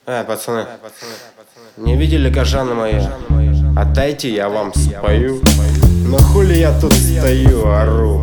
Пацаны, не видели кожаны мои? Отдайте, я вам спою. Но хули я тут стою, ору?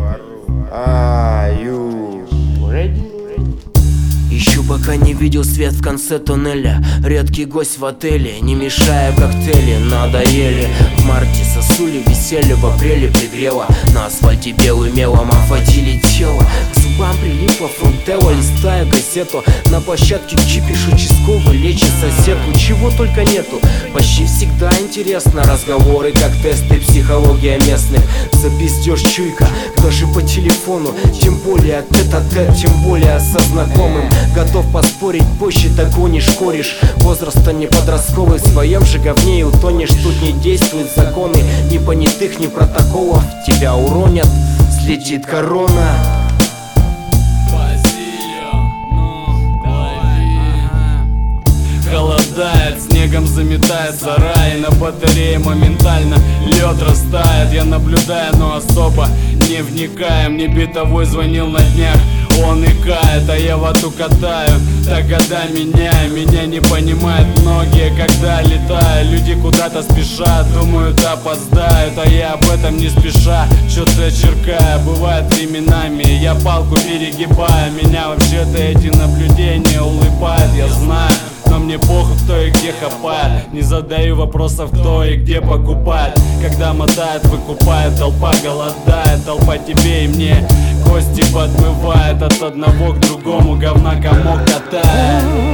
Ищу, пока не видел свет в конце туннеля. Редкий гость в отеле, не мешая коктейли. Надоели в марте сосули, веселье в апреле пригрело. На асфальте белым мелом охватили тело. К зубам прилипла фрутелла, листая газету. На площадке кипиш участковый лечит соседку. Чего только нету, почти всегда интересно. Разговоры как тесты, психология местных. Запиздешь чуйка, даже по телефону. Тем более тет-а-тет, тем более со знакомым. Готов поспорить, позже догонишь, корешь. Возраста не подростковый, в своем же говне и утонешь. Тут не действуют законы ни понятых, ни протоколов. Тебя уронят, слетит корона. Холодает, снегом заметает сарай. На батарее моментально лед растает. Я наблюдаю, но особо не вникаю. Мне битовой звонил на днях, он икает, а я вату катаю. Так года меняю, меня не понимают многие, когда летаю. Люди куда-то спешат, думают опоздают, а я об этом не спеша что-то черкаю. Бывает временами, я палку перегибаю. Меня вообще-то эти наблюдения улыбают, я знаю. Но мне похуй, кто и где хапает. Не задаю вопросов, кто и где покупает. Когда мотает, выкупает, толпа голодает. Толпа тебе и мне кости подмывает. От одного к другому говна комок катает.